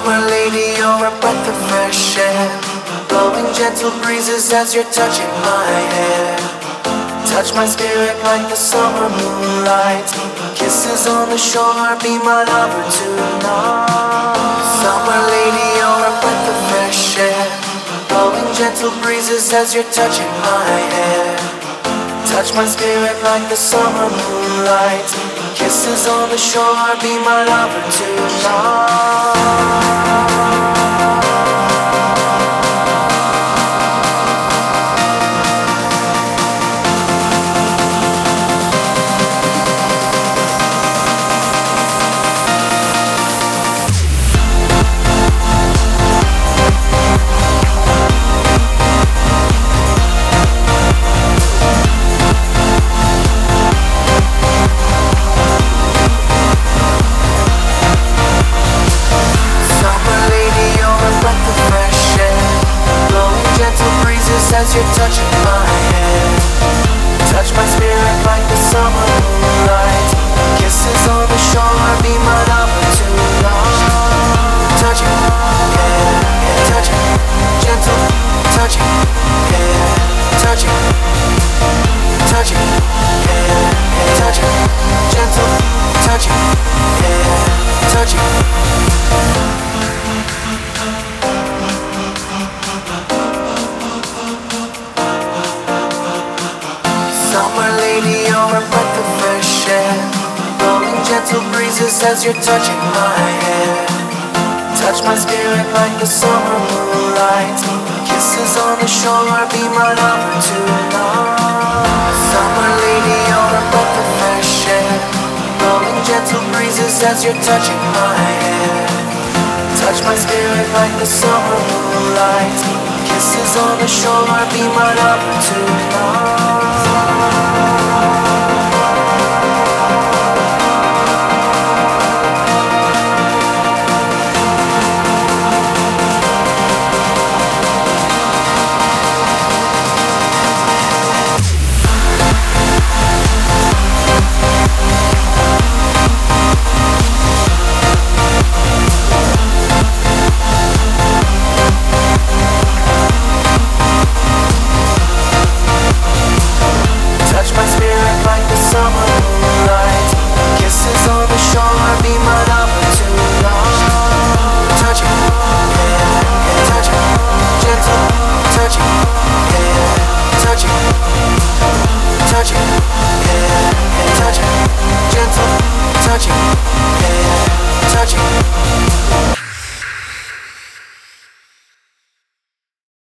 Summer lady, you're a breath of fresh air, blowing gentle breezes as you're touching my hair. Touch my spirit like the summer moonlight. Kisses on the shore, be my lover tonight. Summer lady, you're a breath of fresh air, blowing gentle breezes as you're touching my hair. Touch my spirit like the summer moonlight. Kisses on the shore, be my lover tonight. As you're touching my hair, touch my spirit like the summer moonlight. Kisses on the shore, be my lover tonight. Touching, yeah, yeah, touching, gentle, touching, yeah, touching, touching, yeah, yeah, touching, gentle, touching, yeah, touching. Summer lady, you're a breath of fresh air, blowing gentle breezes as you're touching my hair. Touch my spirit like the summer moonlight. Kisses on the shore, be my lover tonight. Summer lady, you're a breath of fresh air, blowing gentle breezes as you're touching my hair. Touch my spirit like the summer moonlight. Kisses on the shore, be my lover tonight.